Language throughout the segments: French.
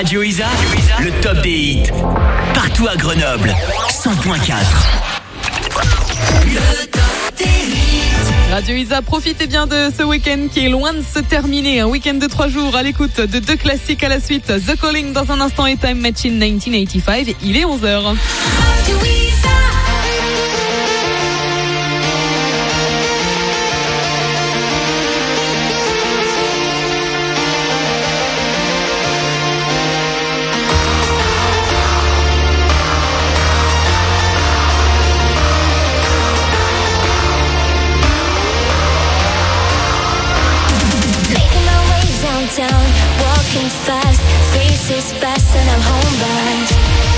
Radio Isa, le top des hits. Partout à Grenoble, 100.4. Le top des hits. Radio Isa, profitez bien de ce week-end qui est loin de se terminer. Un week-end de 3 jours à l'écoute de 2 classiques à la suite. The Calling dans un instant et Time Machine 1985. Il est 11h. Radio Isa. Down, walking fast, faces fast and I'm homebound.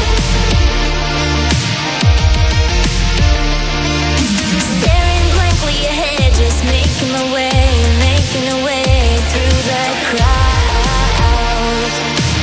Staring blankly ahead, just making my way through the crowd.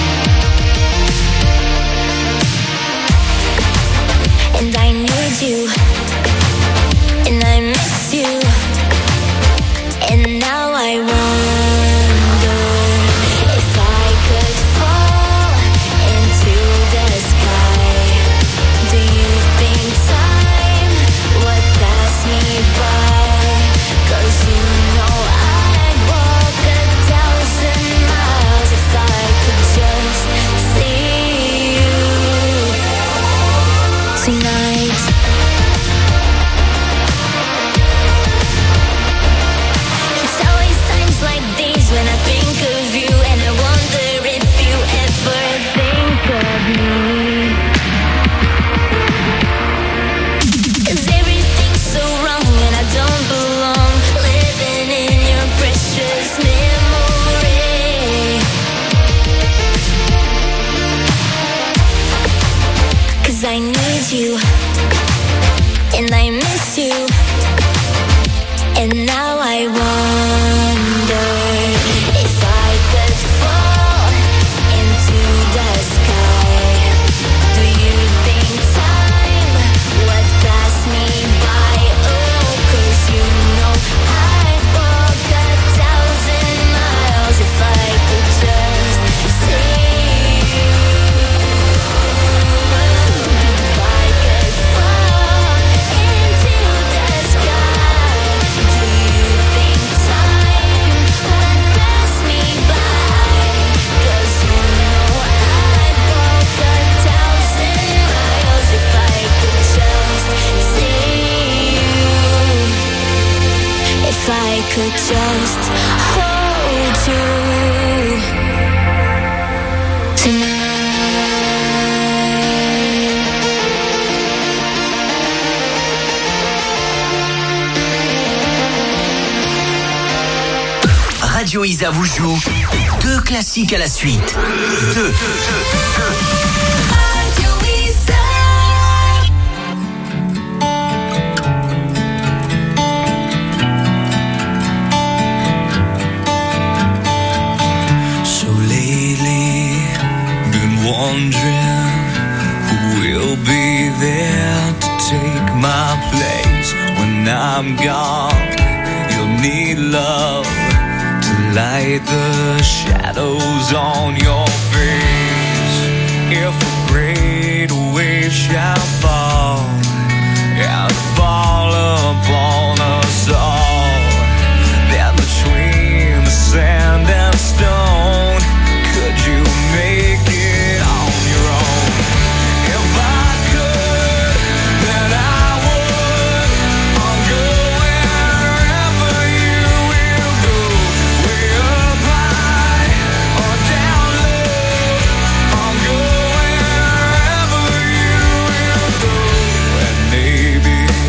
And I need you, and I miss you, and now I wonder if I could fall into the sky. Do you think time would pass me by? 'Cause you know I'd walk 1,000 miles if I could just see you tonight. It's always times like these when I think of you, and I wonder if you ever think of me. 'Cause everything's so wrong and I don't belong, living in your precious memory. 'Cause I need you, and I miss you, and now I wonder if I could fall into the sky. Do you think time would pass me by? Oh, 'cause you know I'd walk 1,000 miles if I could just see you. If I could fall into the sky. Do you think time would pass me by? 'Cause you know I'd walk 1,000 miles if I could just see you. If I could just hold you tonight. Radio Isa vous joue 2 classiques à la suite. 2. Radio Isa. So lately, been wondering who will be there to take my place when I'm gone. You'll need love to light the shadows on your face. If a great wave shall fall and fall upon us all, then between the sand and stone, could you make it on your own? If I could, then I would. I'll go wherever you will go, way up high or down low. I'll go wherever you will go, and maybe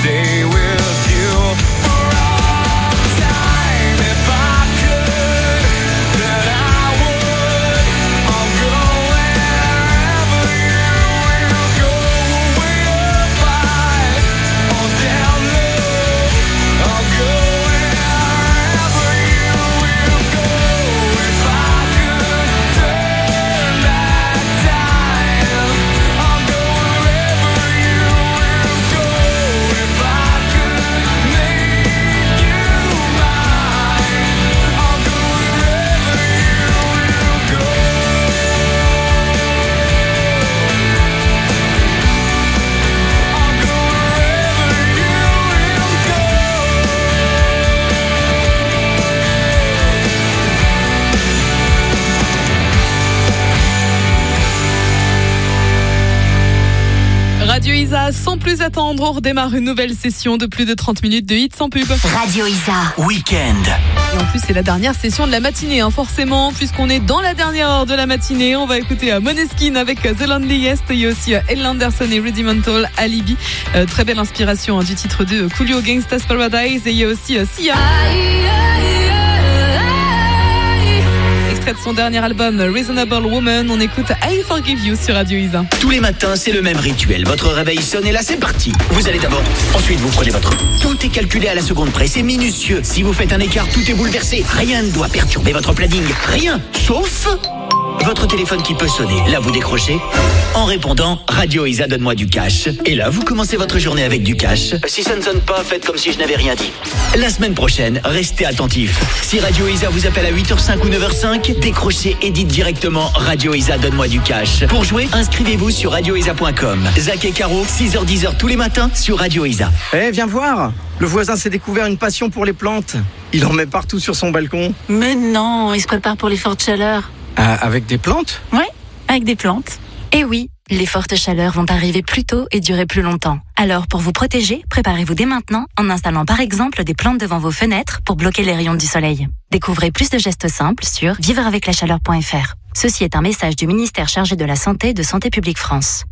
stay with you for all time. If I could, then I would. I'll go wherever you will go. Way up high or down low. I'll go wherever you will go. If I could turn back time, I'll go wherever you will go. If I could make you mine, I'll go wherever you will go. I'll go wherever you will Radio Isa, sans plus attendre, on redémarre une nouvelle session de plus de 30 minutes de hits sans pub. Radio Isa. Week-end. Et en plus, c'est la dernière session de la matinée, hein, forcément, puisqu'on est dans la dernière heure de la matinée. On va écouter Måneskin avec The Loneliest. Il y a aussi Elle Anderson et Rudimental, Alibi. Très belle inspiration du titre de Coolio, Gangsta's Paradise. Et il y a aussi Sia. Extrait de son dernier album Reasonable Woman. On écoute I Forgive You sur Radio Isa. Tous les matins, c'est le même rituel. Votre réveil sonne et là, c'est parti. Vous allez d'abord. Ensuite, vous prenez votre... Tout est calculé à la seconde près. C'est minutieux. Si vous faites un écart, tout est bouleversé. Rien ne doit perturber votre planning. Rien. Sauf... votre téléphone qui peut sonner. Là, vous décrochez. En répondant, Radio Isa, donne-moi du cash. Et là, vous commencez votre journée avec du cash. Si ça ne sonne pas, faites comme si je n'avais rien dit. La semaine prochaine, restez attentifs. Si Radio Isa vous appelle à 8h05 ou 9h05, décrochez et dites directement Radio Isa, donne-moi du cash. Pour jouer, inscrivez-vous sur radioisa.com. Zach et Caro, 6h-10h tous les matins sur Radio Isa. Viens voir. Le voisin s'est découvert une passion pour les plantes. Il en met partout sur son balcon. Mais non, il se prépare pour les fortes chaleurs. Avec des plantes ? Ouais, avec des plantes. Et oui, les fortes chaleurs vont arriver plus tôt et durer plus longtemps. Alors, pour vous protéger, préparez-vous dès maintenant en installant par exemple des plantes devant vos fenêtres pour bloquer les rayons du soleil. Découvrez plus de gestes simples sur vivreaveclachaleur.fr. Ceci est un message du ministère chargé de la Santé et de Santé publique France.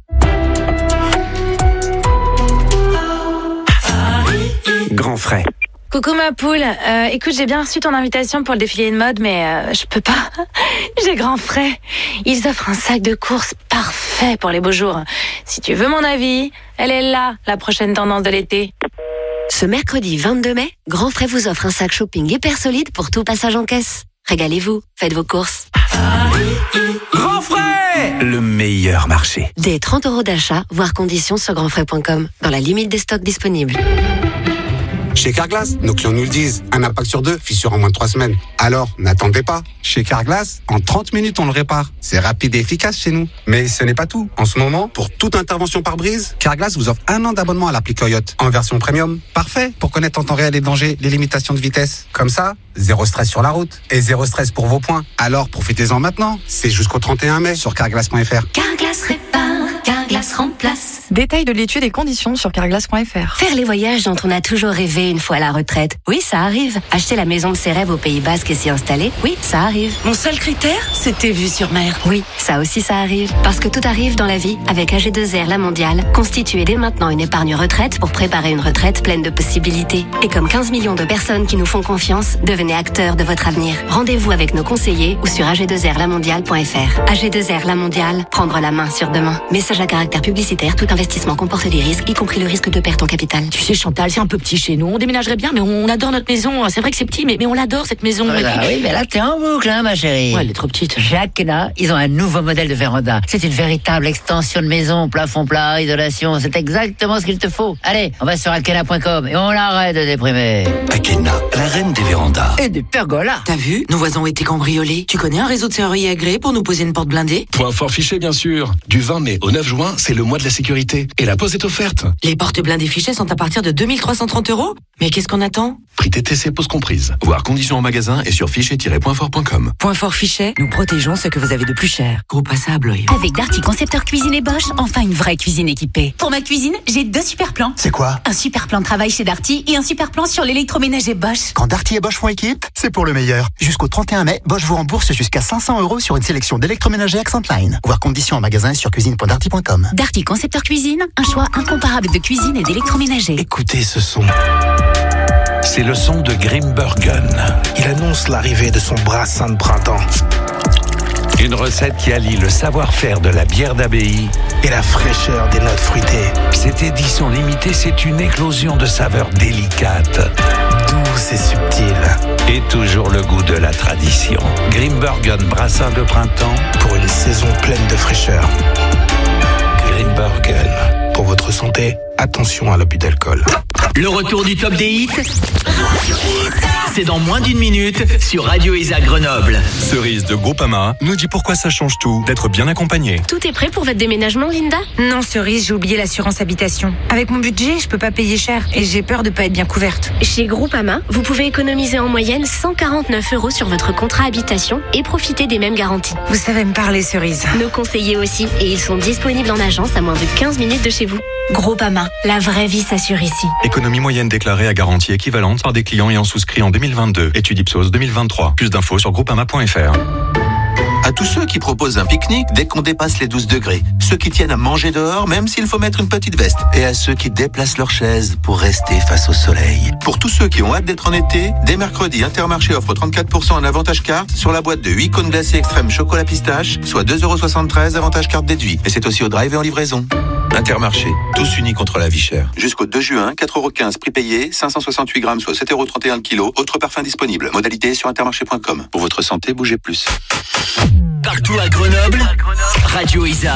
Grand frais. Coucou ma poule, écoute, j'ai bien reçu ton invitation pour le défilé de mode, mais je peux pas. J'ai grand frais. Ils offrent un sac de course parfait pour les beaux jours. Si tu veux mon avis, elle est là, la prochaine tendance de l'été. Ce mercredi 22 mai, Grand Frais vous offre un sac shopping hyper solide pour tout passage en caisse. Régalez-vous, faites vos courses. Grand frais, le meilleur marché. Des 30 € d'achat, voire conditions sur grandfrais.com, dans la limite des stocks disponibles. Chez Carglass, nos clients nous le disent, un impact sur 2, fissure en moins de 3 semaines. Alors, n'attendez pas. Chez Carglass, en 30 minutes, on le répare. C'est rapide et efficace chez nous. Mais ce n'est pas tout. En ce moment, pour toute intervention par brise, Carglass vous offre 1 an d'abonnement à l'appli Coyote, en version premium. Parfait pour connaître en temps réel les dangers, les limitations de vitesse. Comme ça, zéro stress sur la route. Et zéro stress pour vos points. Alors, profitez-en maintenant. C'est jusqu'au 31 mai sur carglass.fr. Carglass répare, Carglass remplace. Détail de l'étude et conditions sur carglass.fr. Faire les voyages dont on a toujours rêvé une fois à la retraite. Oui, ça arrive. Acheter la maison de ses rêves au Pays Basque et s'y installer. Oui, ça arrive. Mon seul critère, c'était vue sur mer. Oui, ça aussi ça arrive. Parce que tout arrive dans la vie. Avec AG2R La Mondiale, constituez dès maintenant une épargne retraite pour préparer une retraite pleine de possibilités. Et comme 15 millions de personnes qui nous font confiance, devenez acteurs de votre avenir. Rendez-vous avec nos conseillers ou sur ag2rlamondiale.fr. AG2R La Mondiale, prendre la main sur demain. Message à caractère publicitaire, tout investissement comporte des risques, y compris le risque de perte en capital. Tu sais Chantal, c'est un peu petit chez nous. On déménagerait bien, mais on adore notre maison. C'est vrai que c'est petit, mais on l'adore cette maison. Oui, mais là t'es en boucle, hein, ma chérie. Ouais, elle est trop petite. Chez Akena, ils ont un nouveau modèle de véranda. C'est une véritable extension de maison, plafond plat, isolation. C'est exactement ce qu'il te faut. Allez, on va sur akena.com et on arrête de déprimer. Akena, la reine des vérandas. Et des pergolas. T'as vu? Nos voisins ont été cambriolés. Tu connais un réseau de serruriers agréé pour nous poser une porte blindée? Point fort fiché, bien sûr. Du 20 mai au 9 juin, c'est le mois de la sécurité. Et la pause est offerte. Les portes blindées fichées sont à partir de 2330 €. Mais qu'est-ce qu'on attend? Prix TTC, pause comprise. Voir conditions en magasin et sur fichet-pointfort.com. Point fort fichet, nous protégeons ce que vous avez de plus cher. Gros passable. Avec Darty Concepteur Cuisine et Bosch, enfin une vraie cuisine équipée. Pour ma cuisine, j'ai 2 super plans. C'est quoi? Un super plan de travail chez Darty et un super plan sur l'électroménager Bosch. Quand Darty et Bosch font équipe, c'est pour le meilleur. Jusqu'au 31 mai, Bosch vous rembourse jusqu'à 500 € sur une sélection d'électroménagers Accent Line. Voir conditions en magasin sur cuisine.darty.com. Darty Concepteur Cuisine cuisine, un choix incomparable de cuisine et d'électroménager. Écoutez ce son. C'est le son de Grimbergen. Il annonce l'arrivée de son brassin de printemps. Une recette qui allie le savoir-faire de la bière d'abbaye et la fraîcheur des notes fruitées. Cette édition limitée, c'est une éclosion de saveurs délicates, douces et subtiles. Et toujours le goût de la tradition. Grimbergen brassin de printemps pour une saison pleine de fraîcheur. Grimbergen. Pour votre santé, attention à l'abus d'alcool. Le retour du top des hits, c'est dans moins d'une minute sur Radio Isa Grenoble. Cerise de Groupama nous dit pourquoi ça change tout d'être bien accompagné. Tout est prêt pour votre déménagement, Linda? Non, Cerise, j'ai oublié l'assurance habitation. Avec mon budget, je peux pas payer cher et j'ai peur de pas être bien couverte. Chez Groupama, vous pouvez économiser en moyenne 149 € sur votre contrat habitation et profiter des mêmes garanties. Vous savez me parler, Cerise. Nos conseillers aussi, et ils sont disponibles en agence à moins de 15 minutes de chez vous. Groupama, la vraie vie s'assure ici. Économie moyenne déclarée à garantie équivalente par des clients ayant souscrit en 2022. Étude Ipsos 2023. Plus d'infos sur groupama.fr. À tous ceux qui proposent un pique-nique dès qu'on dépasse les 12 degrés. Ceux qui tiennent à manger dehors même s'il faut mettre une petite veste. Et à ceux qui déplacent leurs chaises pour rester face au soleil. Pour tous ceux qui ont hâte d'être en été, dès mercredi, Intermarché offre 34% en avantage carte sur la boîte de 8 cônes glacés extrême chocolat pistache, soit 2,73 € avantage carte déduit. Et c'est aussi au drive et en livraison. Intermarché, tous unis contre la vie chère. Jusqu'au 2 juin, 4,15 € prix payé, 568 grammes, soit 7,31 € le kilo. Autres parfums disponibles. Modalité sur intermarché.com. Pour votre santé, bougez plus. Partout à Grenoble, Radio Isa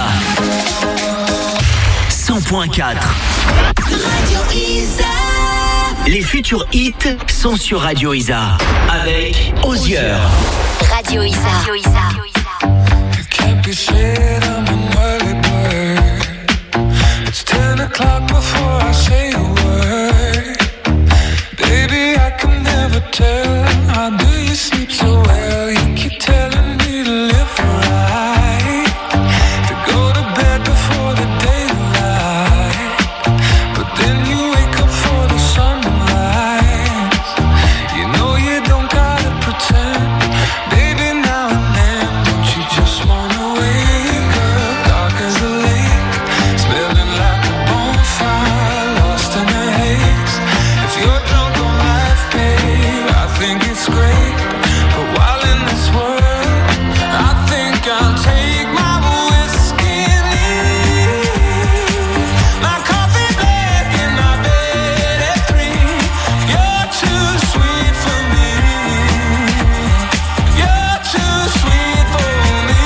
100.4. Radio Isa. Les futurs hits sont sur Radio Isa avec Osier. Radio Isa. Radio Isa. Can't be said I'm an early bird. It's 10 o'clock before I say a word. Baby, I can never tell. How do you sleep so well? You keep telling me to live right, to go to bed before the daylight. But then you wake up for the sunrise. You know you don't gotta pretend. Baby, now and then, don't you just wanna wake up dark as a lake, smelling like a bonfire, lost in a haze. If you're drunk on life, babe, I think it's great. But while in this world, I think I'll take my whiskey and leave. My coffee black in my bed at 3. You're too sweet for me. You're too sweet for me.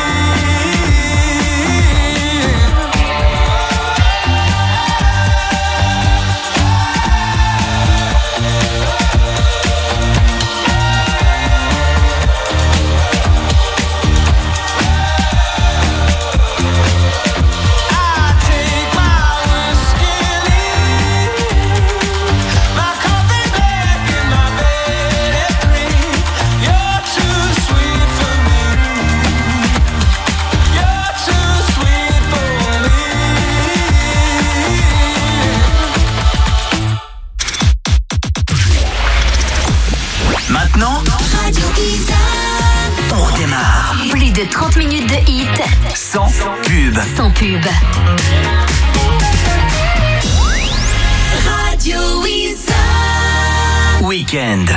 I take my whiskey and leave. My coffee black in my bed at 3. You're too sweet for me. You're too sweet for me. Maintenant, Radio Isa. on redémarre Plus de 30 minutes de hit sans pub. sans pub. Radio Isa. Weekend.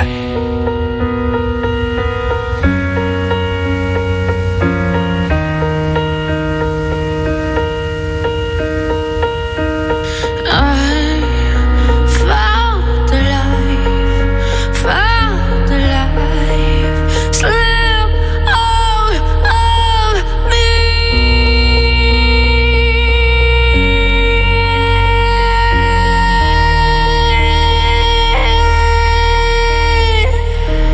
Found the life, slip of me.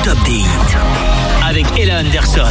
top des hits avec Ella Anderson.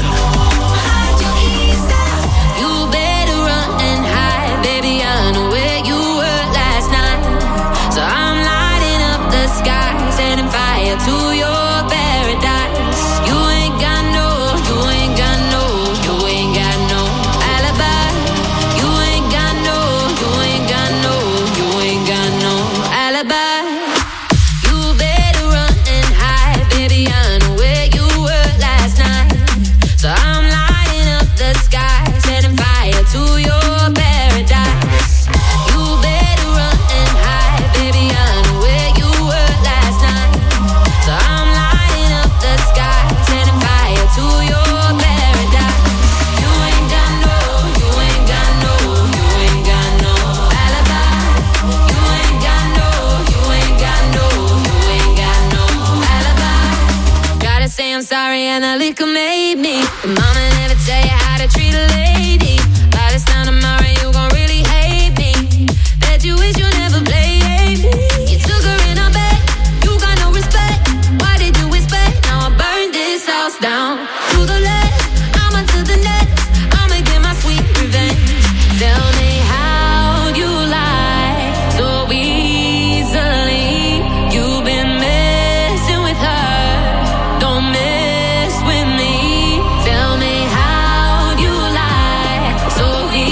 You better run and hide, baby. I know where you were last night. So I'm lighting up the sky, setting fire to your paradise. You ain't got no, you ain't got no, you ain't got no alibi. You ain't got no, you ain't got no, you ain't got no alibi. You better run and hide, baby. I know where you were last night. So I'm lighting up the sky, setting fire to your paradise. You better run and hide, baby. I know where you were last night. So I'm lighting up the sky, setting fire to your paradise. You ain't got no, you ain't got no, you ain't got no alibi. You ain't got no, you ain't got no, you ain't got no alibi. Gotta say I'm sorry and the liquor made me. But mama never tell you how to treat a lady. By this time tomorrow you gon' really hate me. Bet you wish you never played me. You took her in a bed, you got no respect. Why did you expect? Now I burned this house down to the left. I'm onto the next. I'ma get my sweet revenge. Tell me how you lie so easily. You've been messing with her. Don't mess with me. Tell me how you lie so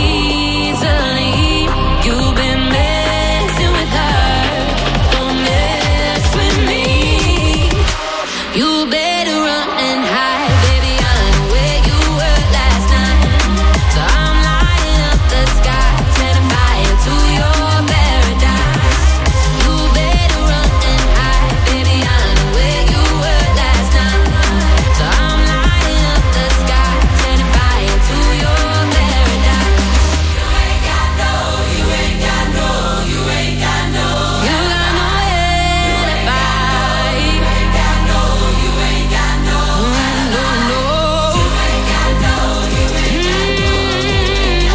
easily. You've been messing with her. Don't mess with me. You better run and hide, baby. I know where you were last night. So I'm lighting up the sky, setting fire to your paradise. You better run and hide, baby. I know where you were last night. So I'm lighting up the sky, setting fire to your paradise. You ain't got no, you ain't got no, you ain't got no. You got no alibi. You ain't got no, you ain't got no alibi. No, no. You ain't got no, you ain't got no, you ain't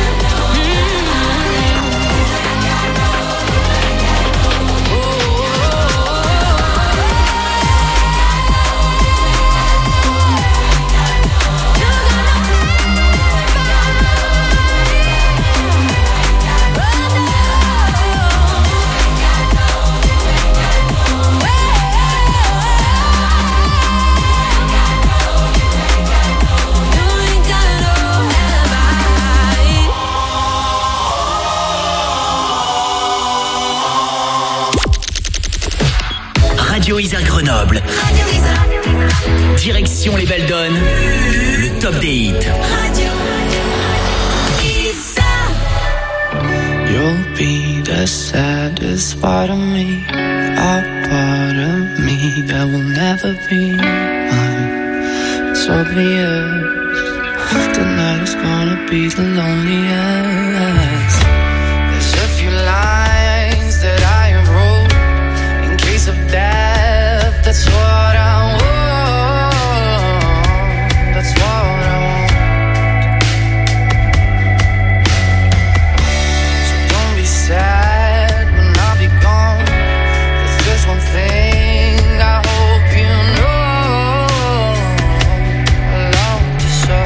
Radio Isère Grenoble. Direction les Belles Donnes. Le top des hits. You'll be the saddest part of me, a part of me that will never be mine. It's obvious tonight is gonna be the loneliest. There's a few lines that I have wrote in case of death. That's what I want. That's what I want. So don't be sad when I'll be gone. There's just one thing I hope you know. I love you so.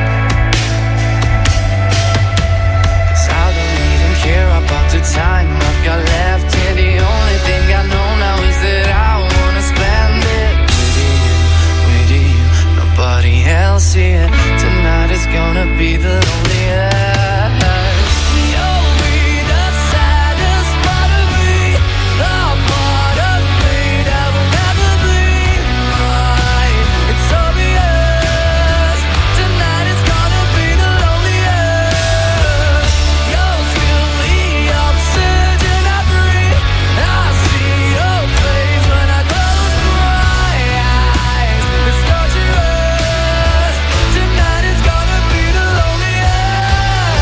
'Cause I don't even care about the time I've got left here. The only thing I know now is that I wanna spend it with you. Nobody else here. Tonight is gonna be the loneliest. You'll be the saddest part of me, a part of me that will never be mine. It's obvious tonight is gonna be the loneliest. You'll feel the oxygen I breathe. I see your face when I close my eyes. It's torturous. Tonight is gonna be the loneliest.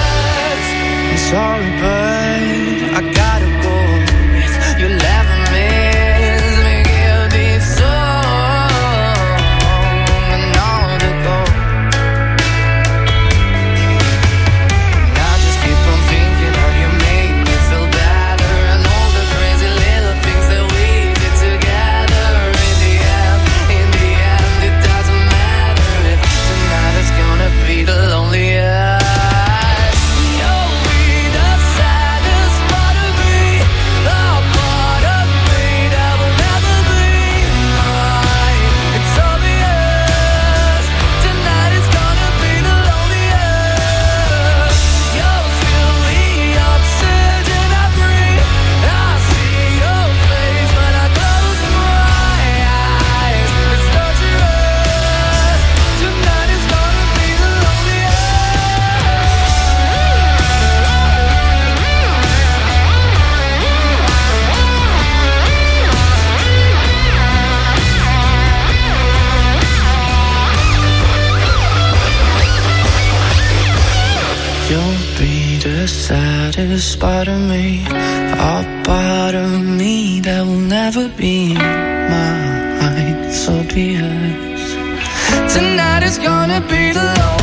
You'll be the saddest part of me, a part of me that will never be mine. So be yours. Tonight is gonna be the loneliest.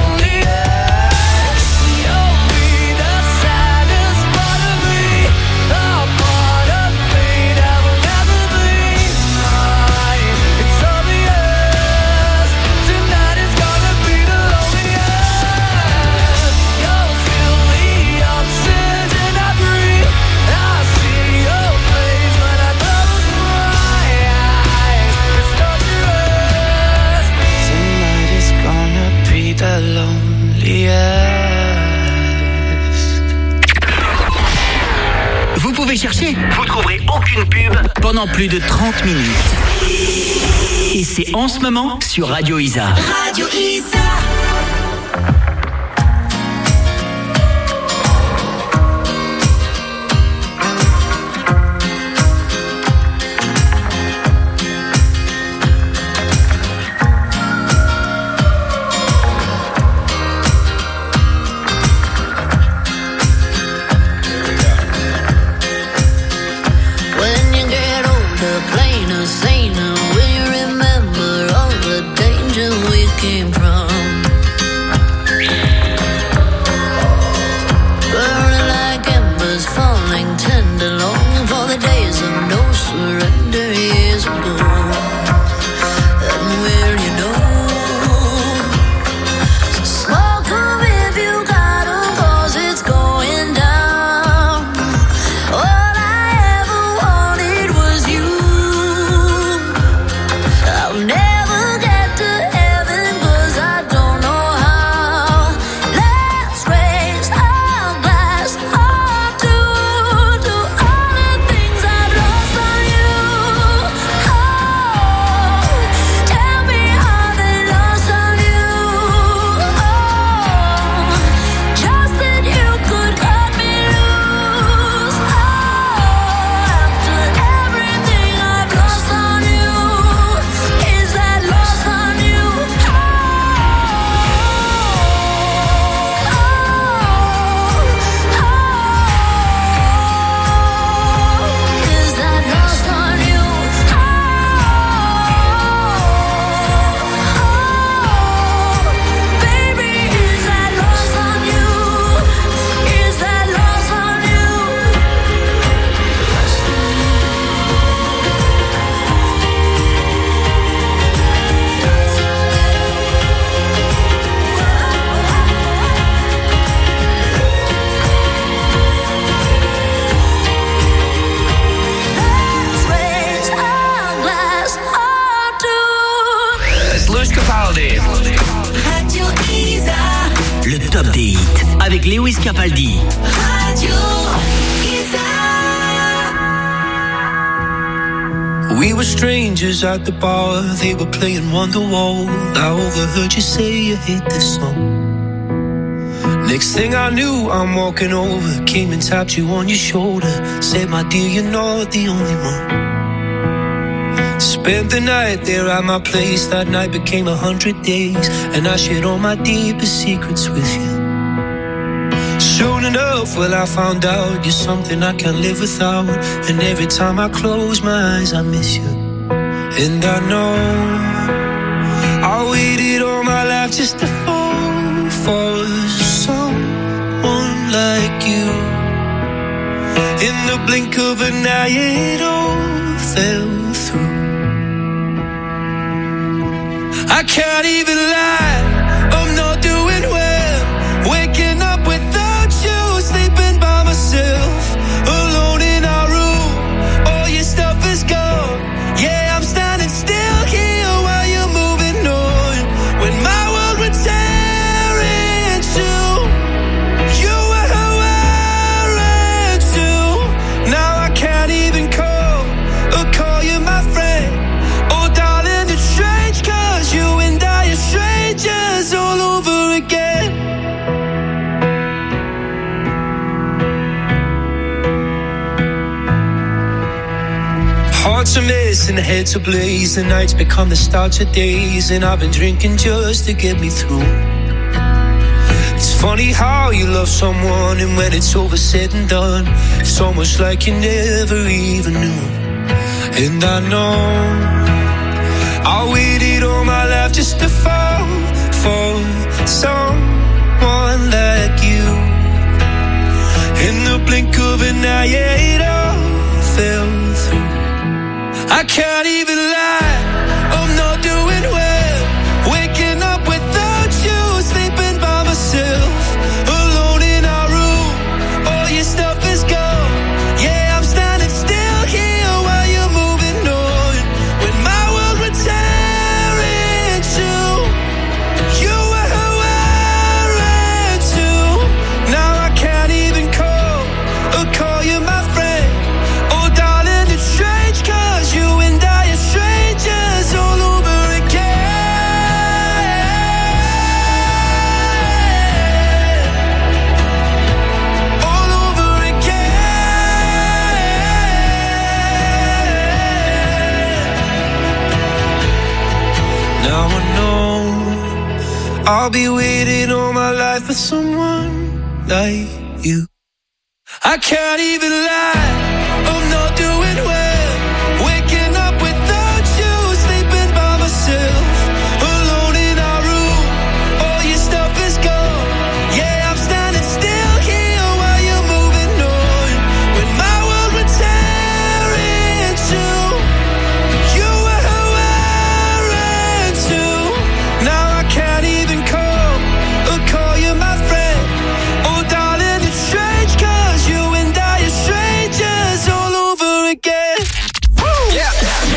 You'll be the saddest part of me, a part of me that will never be mine. It's obvious. Tonight is gonna be the loneliest. You'll feel the oxygen I breathe. I see your face when I close my eyes. It's torturous. Tonight is gonna be the loneliest. Vous pouvez chercher, vous trouverez aucune pub pendant plus de 30 minutes. Et c'est en ce moment sur Radio Isa. Radio Isa. When you get older, plainer, saner, will you remember all the danger we came from? Burning like embers, falling tender, longing for the days of no surrender years ago. And will you know? So smoke 'em if you got 'em, 'cause it's going down. All I ever wanted was you. I'll never get to heaven 'cause I don't know how. Let's raise our glass up to all the things I've lost on you. Oh, tell me how they lost on you. Oh, just that you could cut me loose. Oh, after everything I've lost on you, is that lost on you? Is that lost on you? Baby, is that lost on you? Is that lost on you? Let's raise our glass up to C'est Lewis Capaldi. Radio Isa. Le top des hits avec Lewis Capaldi. Radio Isa. We were strangers at the bar, they were playing Wonderwall. I overheard you say you hate this song. Next thing I knew, I'm walking over, came and tapped you on your shoulder. Said, my dear, you're not the only one. Spent the night there at my place, that night became 100 days. And I shared all my deepest secrets with you. Soon enough, well, I found out you're something I can't live without. And every time I close my eyes, I miss you. And I know I waited all my life just to fall for someone like you. In the blink of an eye, it all fell through. I can't even lie, I'm not doing well. Waking up without you, sleeping by myself, alone in our room. All your stuff is gone. Yeah, I'm standing still here while you're moving on. When my world would tear in two, you were wearing too. Now I can't even call you my friend. Oh darling, it's strange 'cause you and I are strangers all over again. Hearts are missing, heads are blaze. The nights become the start of days, and I've been drinking just to get me through. It's Funny how you love someone and when it's over said and done, it's almost like you never even knew. And I know I waited all my life just to fall for someone like you. In the blink of an eye, yeah, it all fell through. I can't even lie, I'm not doing well. Waking up without you, sleeping by myself, alone in our room, all your stuff is gone. Yeah, I'm standing still here while you're moving on. When my world would tear in two, you were who I ran to. Now I can't even call you my friend. Oh darling, it's strange, cause you and I are strangers all over again. All over again. Now I know I'll be waiting all my life for someone like you. I can't even lie, I'm not doing well. Waking up without you, sleeping by myself, alone in our room, all your stuff is gone. Yeah, I'm standing still here while you're moving on. When my world would tear in two, you were who I ran to. Now I can't even call you my friend. Oh darling, it's strange, cause you and I are strangers all over again. Yeah.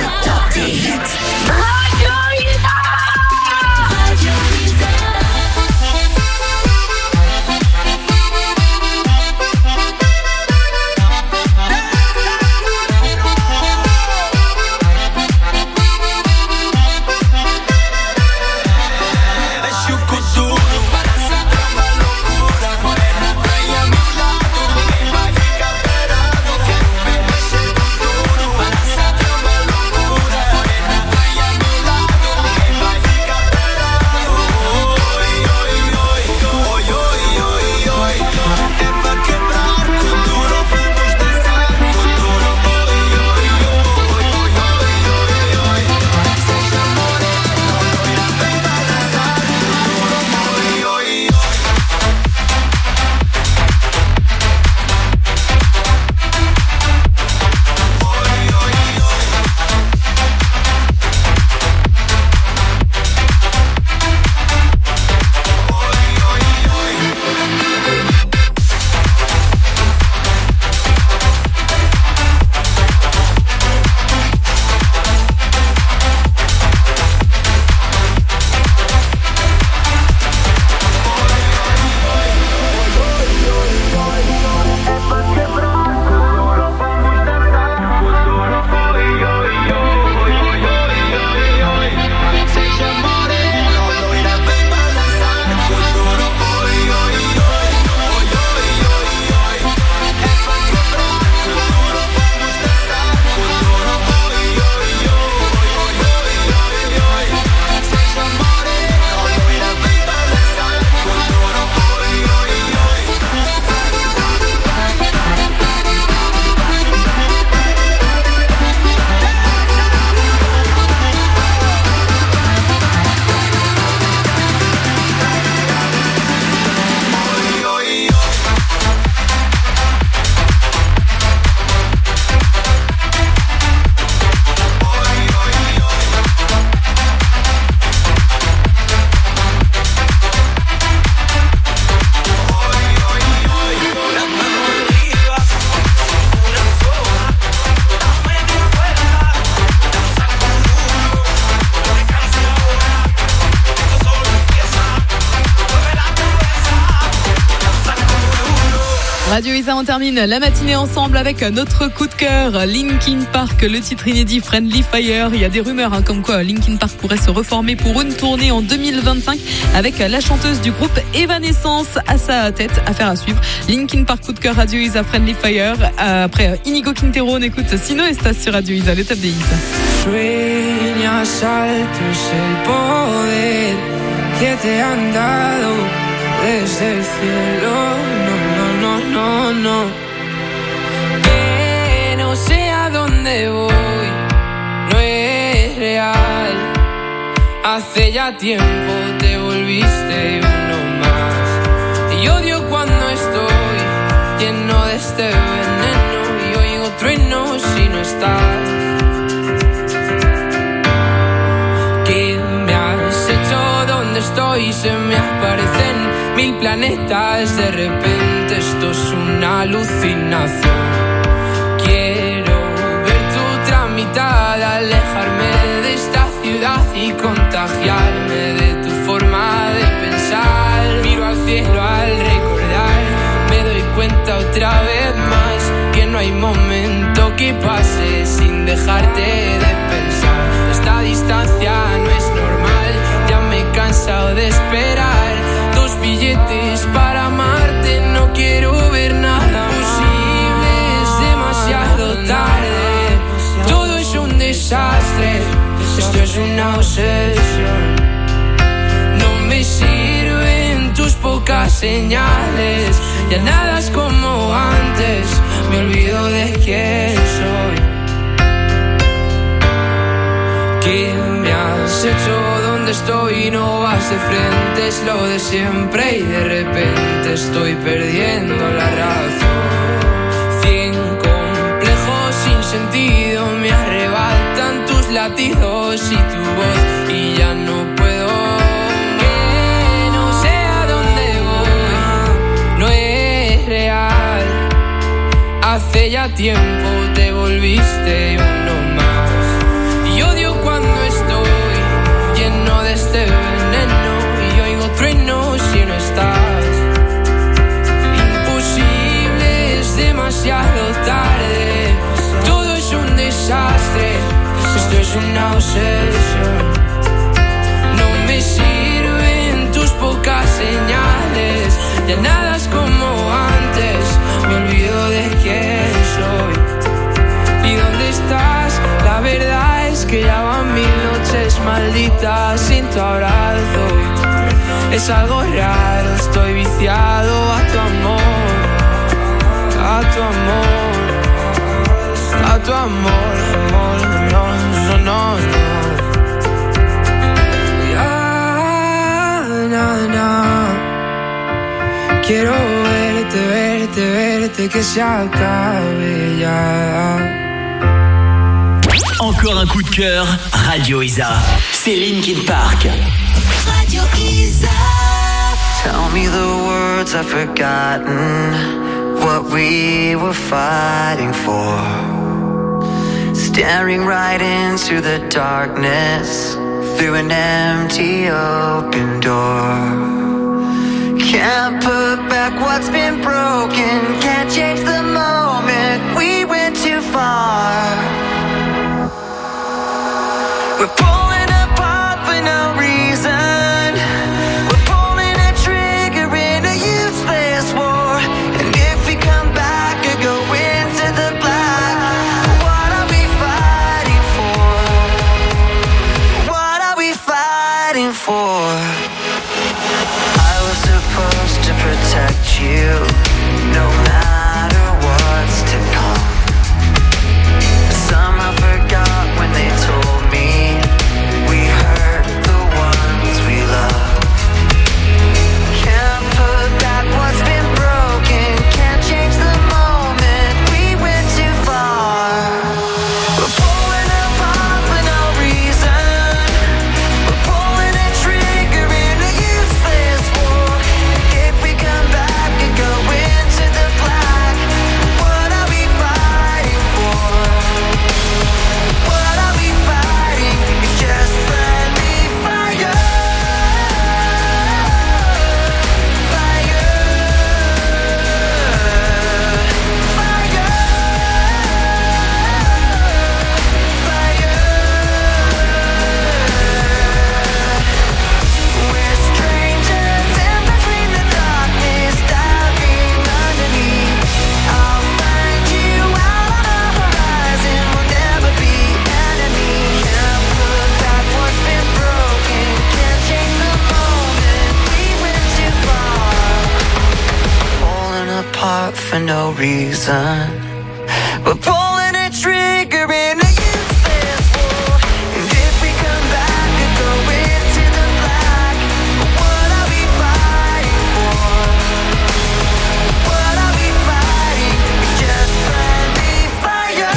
Radio Isa, on termine la matinée ensemble avec notre coup de cœur, Linkin Park, le titre inédit Friendly Fire. Il y a des rumeurs comme quoi Linkin Park pourrait se reformer pour une tournée en 2025 avec la chanteuse du groupe Evanescence à sa tête. Affaire à suivre. Linkin Park, coup de cœur, Radio Isa, Friendly Fire. Après Inigo Quintero, on écoute Sino Estas sur Radio Isa, le top des hits. Sueñas alto es el poder que te han dado. desde el cielo. No. Que no sé a dónde voy, no es real. Hace ya tiempo te volviste uno más. Y odio cuando estoy lleno de este veneno y oigo truenos si no estás. ¿Qué me has hecho? ¿Dónde estoy? Se me aparecen 1000 planetas. De repente esto es una alucinación. Quiero ver tu tramitar, alejarme de esta ciudad y contagiarme de tu forma de pensar. Miro al cielo al recordar, me doy cuenta otra vez más que no hay momento que pase sin dejarte de pensar. Esta distancia no es normal, ya me he cansado de esperar. 2 billetes para amarte, no quiero ver nada posible, es demasiado tarde. Todo es un desastre, esto es una obsesión. No me sirven tus pocas señales, ya nada es como antes, me olvido de quién soy. ¿Qué me has hecho? ¿Dónde estoy? No vas de frente, es lo de siempre y de repente estoy perdiendo la razón. 100 complejos sin sentido me arrebatan tus latidos y tu voz y ya no puedo. Que no sé a dónde voy, no es real. Hace ya tiempo te volviste uno más. Y odio cuando estoy lleno de este veneno y oigo truenos si no estás. Imposible, es demasiado tarde. Todo es un desastre, esto es una obsesión. No me sirven tus pocas señales, ya nada es como antes, me olvido de quién soy. ¿Y dónde estás? La verdad es que ya van 1000 noches malditas sin tu abrazo. Es algo raro, estoy viciado a tu amor, a tu amor, a tu amor, amor, no. Ya, na. Quiero verte, que se acabe ya. Encore un coup de cœur, Radio Isa. C'est Linkin Park. Radio Isa. Tell me the words I've forgotten, what we were fighting for. Staring right into the darkness, through an empty open door. Can't put back what's been broken, can't change the moment, we went too far. We're pulling apart for no reason. We're pulling a trigger in a useless war. And if we come back or go into the black, what are we fighting for? What are we fighting for? I was supposed to protect you, no matter what's to come. Somehow forgot when they told me we hurt the ones we love. Can't put back what's been broken, can't change the moment, we went too far. We're pulling apart for no reason. We're pulling a trigger in a useless war. If we come back and go into the black, what are we fighting? for no reason. We're pulling a trigger in a useless war. And if we come back and go into the black, what are we fighting for? What are we fighting? It's just friendly fire.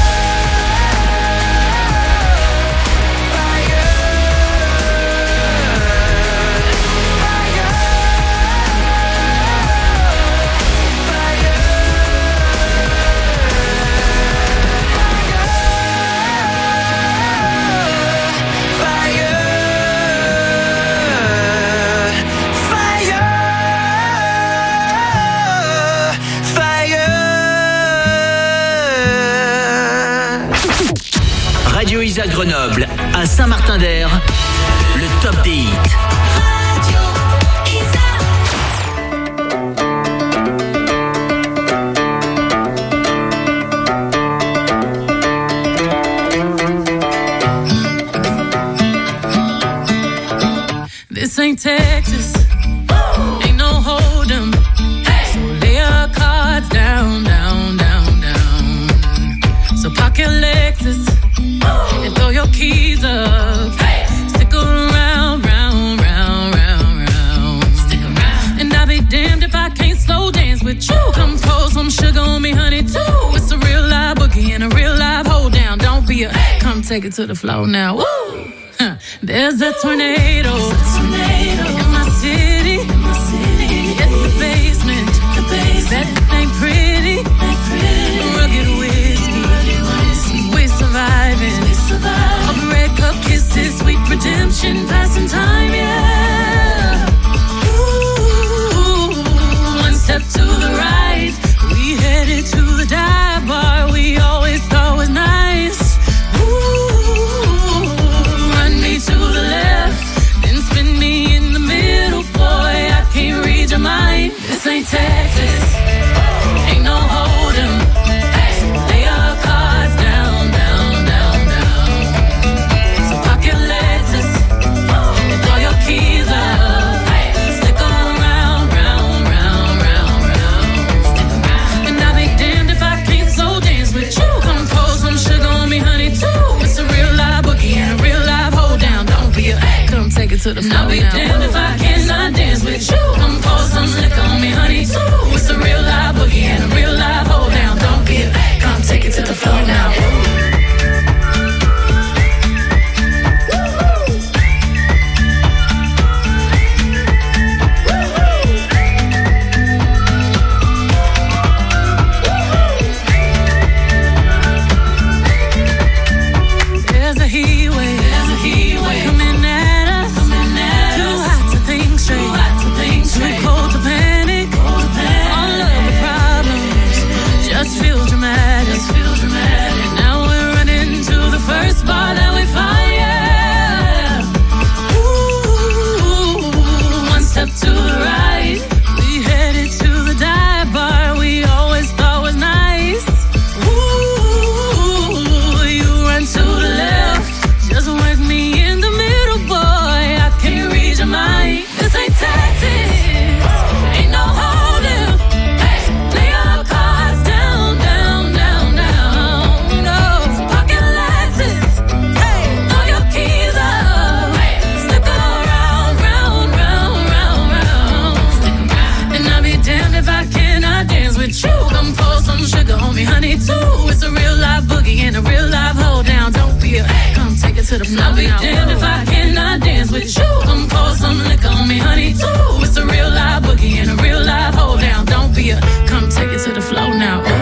Radio Isa Grenoble, à Saint-Martin-d'Air, le top des hits. This ain't Texas, ain't no hold'em. So lay your cards down, down, down, down. So park your Lexus and throw your keys up. Stick around, round, round, round, round. Stick around. And I'll be damned if I can't slow dance with you. Come pour some sugar on me, honey, too. It's a real live boogie and a real live hold down. Don't be a, come take it to the floor now. Woo! Huh. There's a tornado in my city. In the basement. That ain't pretty. Rugged whiskey. We surviving. Of red cup kisses, sweet redemption, passing time, yeah. Ooh, one step to the right, we headed to the dive bar we always thought was nice. Ooh, run me to the left, then spin me in the middle, boy, I can't read your mind. This ain't Texas, ain't no hold'em. Lay your cards down, down, down, down. So park your Lexus and throw your keys up. Stick around, round, round, round, round. And I'll be damned if I can't slow dance with you. Come pour some sugar on me, honey, too. It's a real live boogie and a real live hold down. Don't be a, come take it to the floor. I'll be damned if I cannot dance with you. Come pour some liquor on me, honey, too. It's a real live boogie and a real live hold down. Don't be a, come take it to the floor now. There's a heat wave coming at us. Too hot to think straight, too cold to panic. All of the problems just feel dramatic. Now we're running to the first bar that we find, yeah. Ooh, one step to the right, we headed to the dive bar we always thought was nice. Ooh, you run to the left, just work me in the middle, boy, I can't read your mind. This ain't Texas, ain't no hold'em. Lay your cards down, down, down, down. No, pocket Lexus, throw your keys up. Stick around, round, round, round, round. And I'll be damned if I cannot dance with you. Come pour some sugar on me, honey, too. It's a real live boogie and a real live hold down. Don't be a, come take it to the floor. I'll be damned if I cannot dance with you. Come pour some liquor on me, honey, too. It's a real live boogie and a real live hold down. Don't be a, come take it to the floor now. Ooh.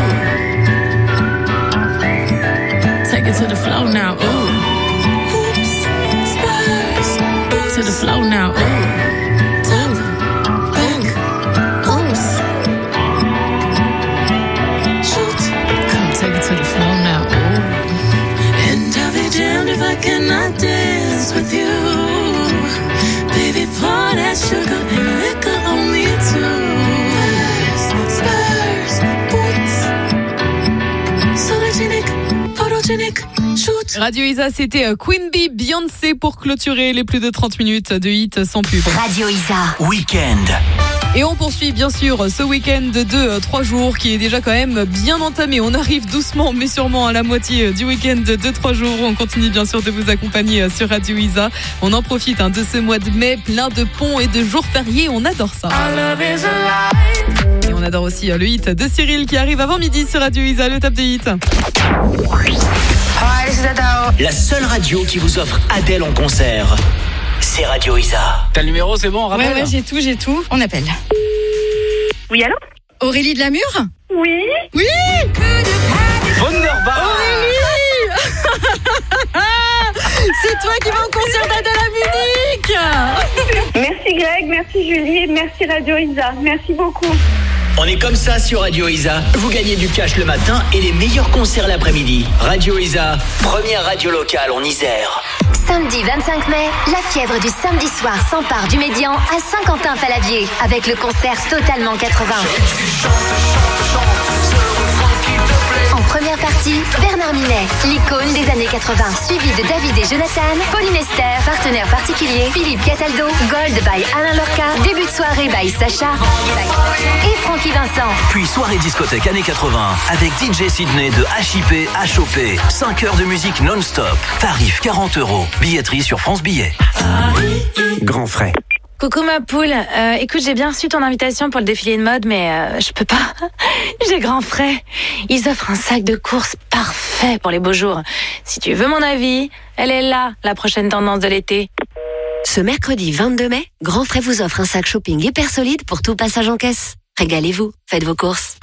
Take it to the floor now. Ooh. Oops, Spurs. To the floor now. Ooh. Top, back, oops. Shoot, come take it to the floor now. Ooh. And I'll be damned if I cannot dance with you. Baby, pour that sugar and liquor on me too. Spurs, boots, sologenic, photogenic, shoot. Radio Isa, c'était Queen Bee, Beyoncé pour clôturer les plus de 30 minutes de hits sans pub. Radio Isa. Week-end. Et on poursuit bien sûr ce week-end de 3 jours qui est déjà quand même bien entamé. On arrive doucement mais sûrement à la moitié du week-end de 3 jours. On continue bien sûr de vous accompagner sur Radio Isa. On en profite de ce mois de mai, plein de ponts et de jours fériés. On adore ça. Et on adore aussi le hit de Cyril qui arrive avant midi sur Radio Isa, le top des hits. La seule radio qui vous offre Adèle en concert, c'est Radio Isa. T'as le numéro, c'est bon, on rappelle? Ouais, j'ai tout. On appelle. Oui, allô? Aurélie de la Mure? Oui. Oui! Wunderbar! Aurélie! C'est toi qui vas au concert d'Adèle à Munich! Merci Greg, merci Julie et merci Radio Isa. Merci beaucoup. On est comme ça sur Radio Isa. Vous gagnez du cash le matin et les meilleurs concerts l'après-midi. Radio Isa, première radio locale en Isère. Samedi 25 mai, la fièvre du samedi soir s'empare du Médian à Saint-Quentin-Falavier avec le concert Totalement 80. En première partie, Bernard Minet, l'icône des années 80, suivi de David et Jonathan, Pauline Esther, partenaire particulier, Philippe Cataldo, Gold by Alain Lorca, début de soirée by Sacha et Francky Vincent. Puis soirée discothèque années 80 avec DJ Sydney de HIP HOP. 5 heures de musique non-stop. Tarif 40 €. Billetterie sur France Billets. Grand frais. Coucou ma poule, écoute, j'ai bien reçu ton invitation pour le défilé de mode, mais je peux pas. J'ai grand frais. Ils offrent un sac de course parfait pour les beaux jours. Si tu veux mon avis, elle est là, la prochaine tendance de l'été. Ce mercredi 22 mai, Grand Frais vous offre un sac shopping hyper solide pour tout passage en caisse. Régalez-vous, faites vos courses.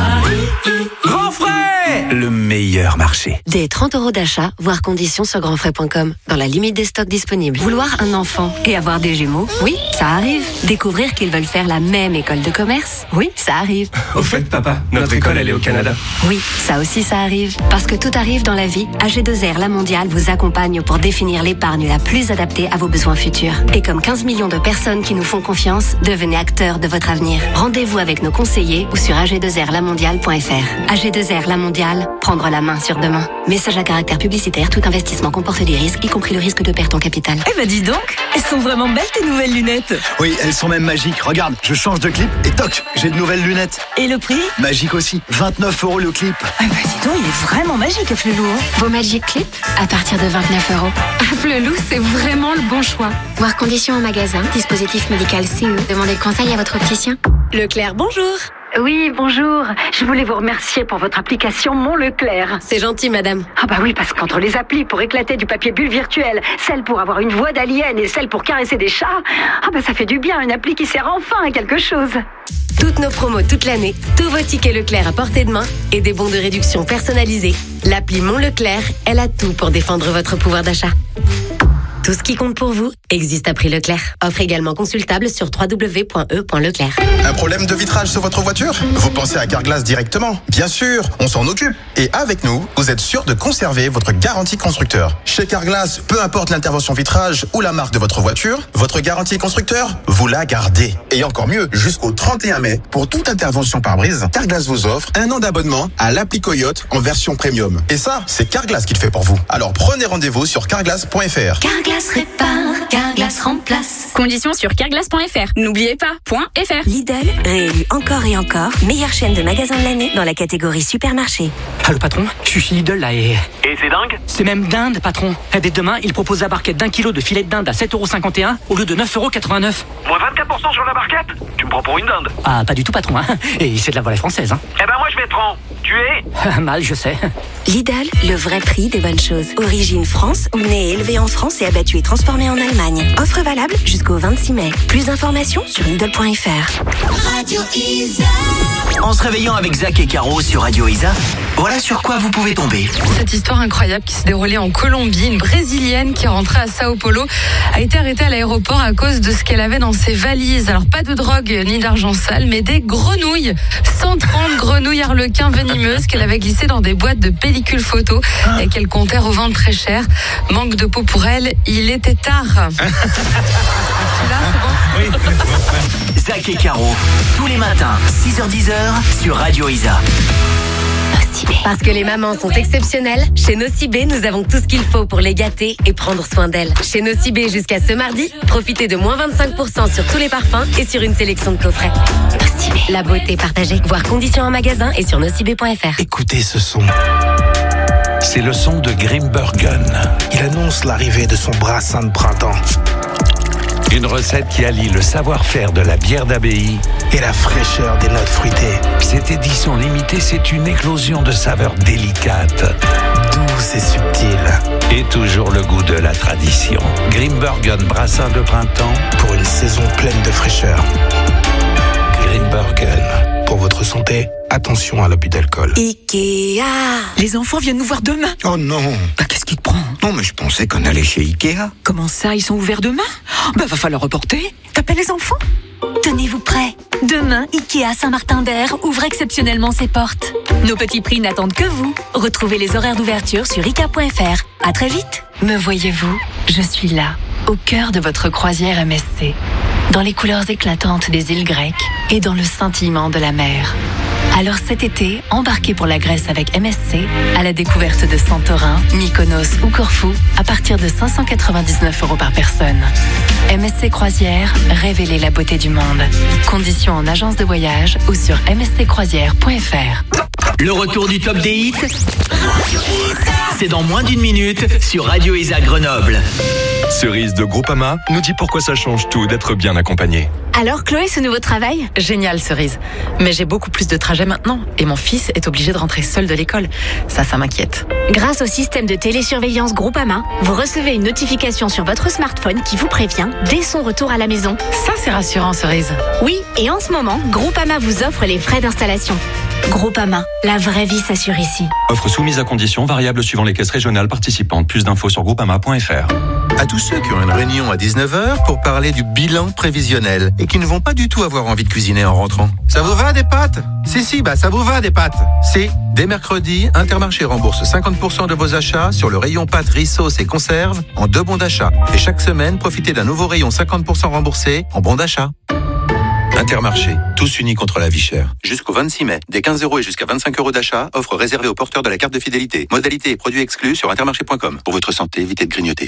Grand frais! Le meilleur marché. Des 30 € d'achat, voire conditions sur grandfrais.com, dans la limite des stocks disponibles. Vouloir un enfant et avoir des jumeaux? Oui, ça arrive. Découvrir qu'ils veulent faire la même école de commerce? Oui, ça arrive. Au fait, papa, notre école, elle est au Canada. Oui, ça aussi ça arrive. Parce que tout arrive dans la vie, AG2R La Mondiale vous accompagne pour définir l'épargne la plus adaptée à vos besoins futurs. Et comme 15 millions de personnes qui nous font confiance, devenez acteurs de votre avenir. Rendez-vous avec nos conseillers ou sur ag2rlamondiale.fr. AG2R La Mondiale, prendre la main sur demain. Message à caractère publicitaire, tout investissement comporte des risques, y compris le risque de perte en capital. Eh ben dis donc, elles sont vraiment belles tes nouvelles lunettes. Oui, elles sont même magiques. Regarde, je change de clip et toc, j'ai de nouvelles lunettes. Et le prix? Magique aussi, 29 € le clip. Ah bah dis donc, il est vraiment magique, Flelou. Vos Magic Clips à partir de 29 €. Flelou, c'est vraiment le bon choix. Voir conditions en magasin, dispositif médical CE. Demandez conseil à votre opticien. Leclerc, bonjour. Oui, bonjour. Je voulais vous remercier pour votre application Mon Leclerc. C'est gentil, madame. Ah bah oui, parce qu'entre les applis pour éclater du papier bulle virtuel, celle pour avoir une voix d'alien et celle pour caresser des chats, ah bah ça fait du bien, une appli qui sert enfin à quelque chose. Toutes nos promos toute l'année, tous vos tickets Leclerc à portée de main et des bons de réduction personnalisés. L'appli Mon Leclerc, elle a tout pour défendre votre pouvoir d'achat. Tout ce qui compte pour vous existe à prix Leclerc. Offre également consultable sur www.e.leclerc. Un problème de vitrage sur votre voiture? Vous pensez à Carglass directement? Bien sûr, on s'en occupe. Et avec nous, vous êtes sûr de conserver votre garantie constructeur. Chez Carglass, peu importe l'intervention vitrage ou la marque de votre voiture, votre garantie constructeur, vous la gardez. Et encore mieux, jusqu'au 31 mai, pour toute intervention pare-brise, Carglass vous offre 1 an d'abonnement à l'appli Coyote en version premium. Et ça, c'est Carglass qui le fait pour vous. Alors prenez rendez-vous sur carglass.fr. Carglass répare, Carglass remplace. Conditions sur carglass.fr. N'oubliez pas, .fr. Lidl, réélu encore et encore, meilleure chaîne de magasins de l'année dans la catégorie supermarché. Allô patron, je suis chez Lidl là et c'est dingue? C'est même dinde patron. Et dès demain, il propose la barquette d'1 kilo de filet de dinde à 7,51 € au lieu de 9,89 €. Moins 24% sur la barquette? Tu me prends pour une dinde? Ah, pas du tout patron, hein. Et c'est de la volaille française, hein. Eh ben moi je vais te prendre. Tu es? Mal, je sais. Lidl, le vrai prix des bonnes choses. Origine France ou né et élevé en France et abattu et transformé en Allemagne. Offre valable jusqu'au 26 mai. Plus d'informations sur Lidl.fr. Radio Isa. En se réveillant avec Zach et Caro sur Radio Isa, voilà sur quoi vous pouvez tomber. Cette histoire incroyable qui s'est déroulée en Colombie, une Brésilienne qui est rentrée à Sao Paulo a été arrêtée à l'aéroport à cause de ce qu'elle avait dans ses valises. Alors pas de drogue ni d'argent sale, mais des grenouilles. 130 grenouilles arlequins venimeuses qu'elle avait glissées dans des boîtes de pellicules photo et qu'elle comptait revendre très cher. Manque de peau pour elle, il était tard. Là, c'est bon. Zach et Caro, tous les matins, 6h-10h sur Radio Isa. Nocibé. Parce que les mamans sont exceptionnelles, chez Nocibé, nous avons tout ce qu'il faut pour les gâter et prendre soin d'elles. Chez Nocibé, jusqu'à ce mardi, profitez de moins 25% sur tous les parfums et sur une sélection de coffrets. Nocibé. La beauté partagée. Voir conditions en magasin et sur nocibé.fr. Écoutez ce son. C'est le son de Grimbergen. Il annonce l'arrivée de son brassin de printemps. Une recette qui allie le savoir-faire de la bière d'abbaye et la fraîcheur des notes fruitées. Cette édition limitée, c'est une éclosion de saveurs délicates, douces et subtiles. Et toujours le goût de la tradition. Grimbergen brassin de printemps pour une saison pleine de fraîcheur. Grimbergen. Pour votre santé, attention à l'abus d'alcool. Ikea. Les enfants viennent nous voir demain. Oh non. Bah qu'est-ce qui te prend? Non, mais je pensais qu'on allait chez Ikea. Comment ça, ils sont ouverts demain? Bah va falloir reporter. T'appelles les enfants? Tenez-vous prêts. Demain, Ikea Saint-Martin-d'Air ouvre exceptionnellement ses portes. Nos petits prix n'attendent que vous. Retrouvez les horaires d'ouverture sur Ikea.fr. À très vite. Me voyez-vous? Je suis là, au cœur de votre croisière MSC. Dans les couleurs éclatantes des îles grecques et dans le scintillement de la mer. Alors cet été, embarquez pour la Grèce avec MSC à la découverte de Santorin, Mykonos ou Corfou à partir de 599 € par personne. MSC Croisière, révélez la beauté du monde. Conditions en agence de voyage ou sur msccroisière.fr. Le retour du top des hits, c'est dans moins d'une minute sur Radio Isa Grenoble. Cerise de Groupama nous dit pourquoi ça change tout d'être bien accompagné. Alors Chloé, ce nouveau travail? Génial, Cerise. Mais j'ai beaucoup plus de trajets maintenant et mon fils est obligé de rentrer seul de l'école. Ça m'inquiète. Grâce au système de télésurveillance Groupama, vous recevez une notification sur votre smartphone qui vous prévient dès son retour à la maison. Ça, c'est rassurant, Cerise. Oui, et en ce moment, Groupama vous offre les frais d'installation. Groupama, la vraie vie s'assure ici. Offre soumise à conditions variables suivant les caisses régionales participantes. Plus d'infos sur groupama.fr. À tous ceux qui ont une réunion à 19h pour parler du bilan prévisionnel et qui ne vont pas du tout avoir envie de cuisiner en rentrant. Ça vous va des pâtes? Si, ça vous va des pâtes. C'est dès mercredi, Intermarché rembourse 50% de vos achats sur le rayon pâtes, riz, sauce et conserves en 2 bons d'achat. Et chaque semaine, profitez d'un nouveau rayon 50% remboursé en bons d'achat. Intermarché, tous unis contre la vie chère. Jusqu'au 26 mai, des 15 € et jusqu'à 25 € d'achat, offre réservée aux porteurs de la carte de fidélité. Modalités et produits exclus sur intermarché.com. Pour votre santé, évitez de grignoter.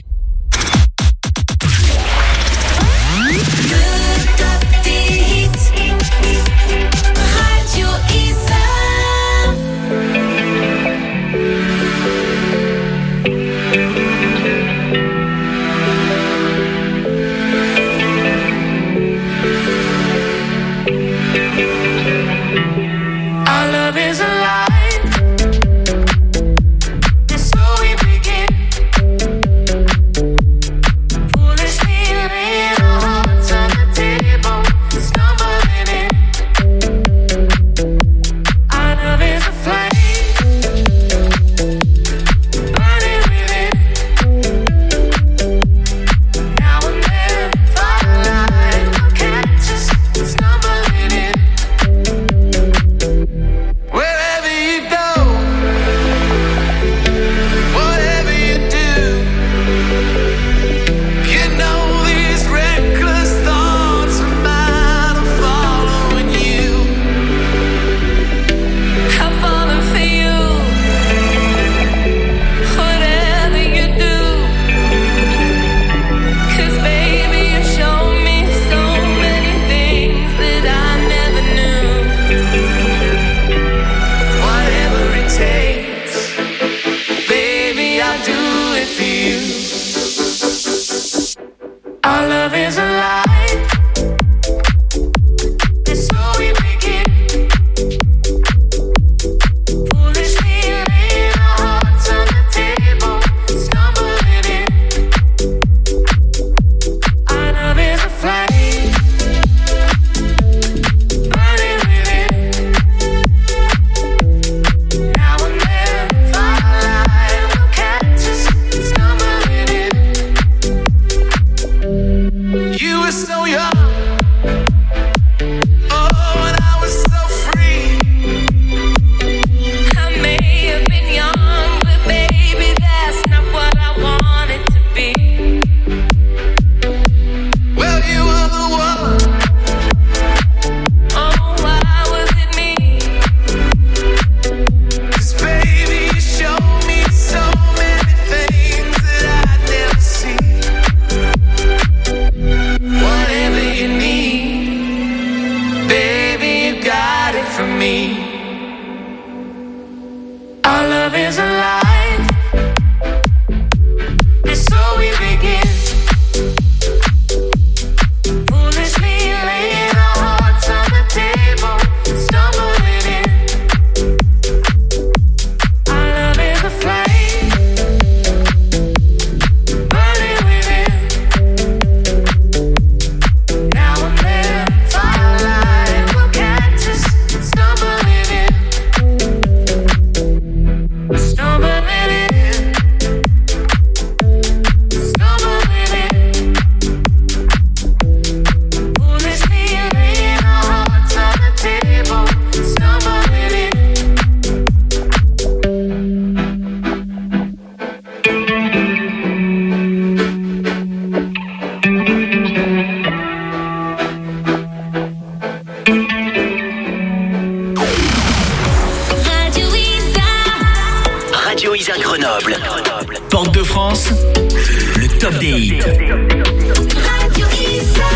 Isa Grenoble. Porte de France, le top des hits. Radio Isa.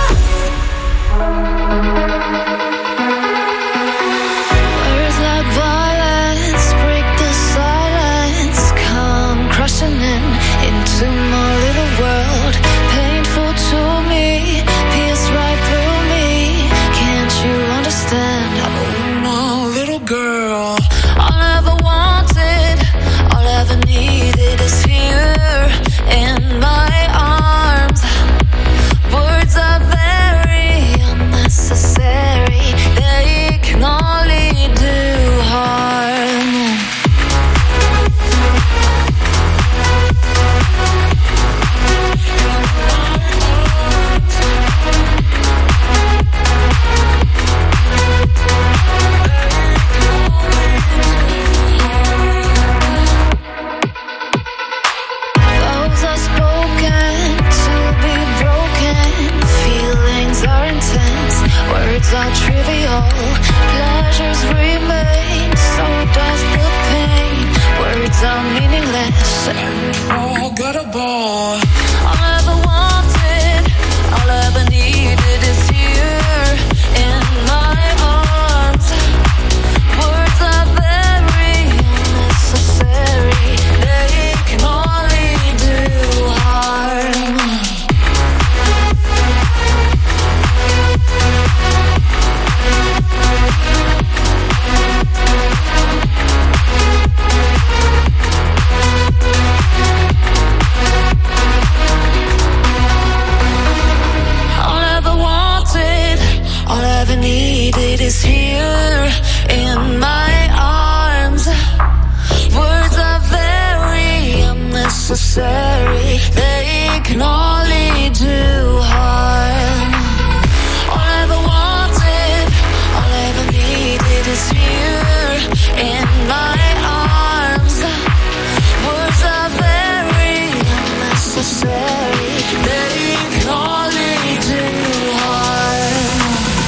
Words like violence break the silence, come crushing into my little world. Painful to me, pierce right through me. Can't you understand? I'm a little girl. All I ever wanted, all I ever needed is here in my arms. Words are very unnecessary, they can only do harm. Vows are spoken to be broken, feelings are intense, words are trivial, pleasures remain, so does the pain. Words are meaningless and forgettable. All I ever wanted, all I ever needed is here in my arms. Words are very unnecessary, they can only do harm. All I ever wanted, all I ever needed is here in my arms. Words are very unnecessary, they can only do harm. All I ever wanted, all I ever needed is here in my arms. Words are very unnecessary, they can only do harm.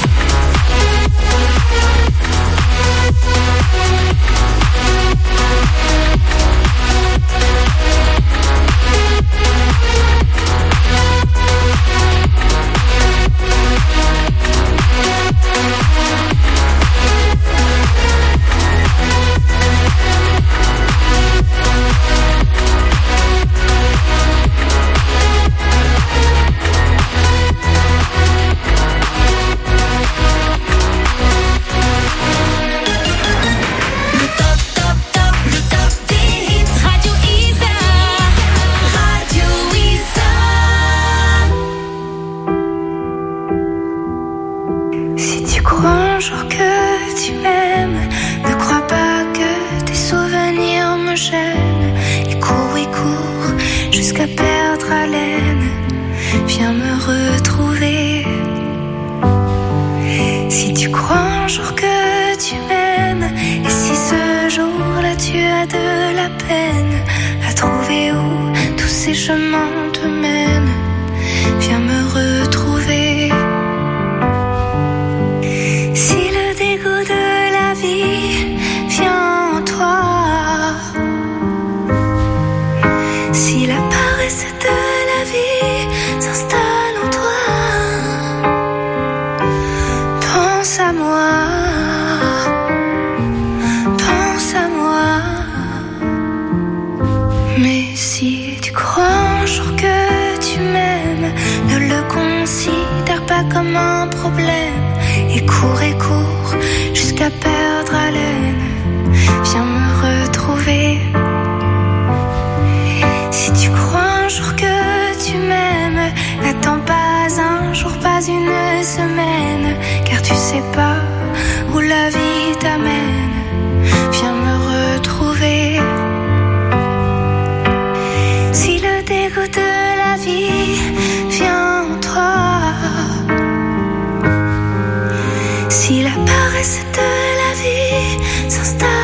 Si tu crois un jour que tu m'aimes, ne crois pas que tes souvenirs me gênent. Et cours jusqu'à perdre haleine. Viens me retrouver. Si tu crois un jour que tu m'aimes, et si ce jour-là tu as de la peine à trouver où tous ces chemins te mènent, viens me retrouver. Si le dégoût de la vie vient en toi, si la paresse de la vie s'installe en toi, pense à moi, pense à moi. Mais si tu crois un jour que tu m'aimes, ne le considère pas comme un problème. Et cours jusqu'à perdre haleine. Viens me retrouver. Si tu crois un jour que tu m'aimes, n'attends pas un jour, pas une semaine, car tu sais pas où la vie t'amène. Viens me retrouver. Si le dégoût de la vie vient en toi, si la paresse de la vie s'installe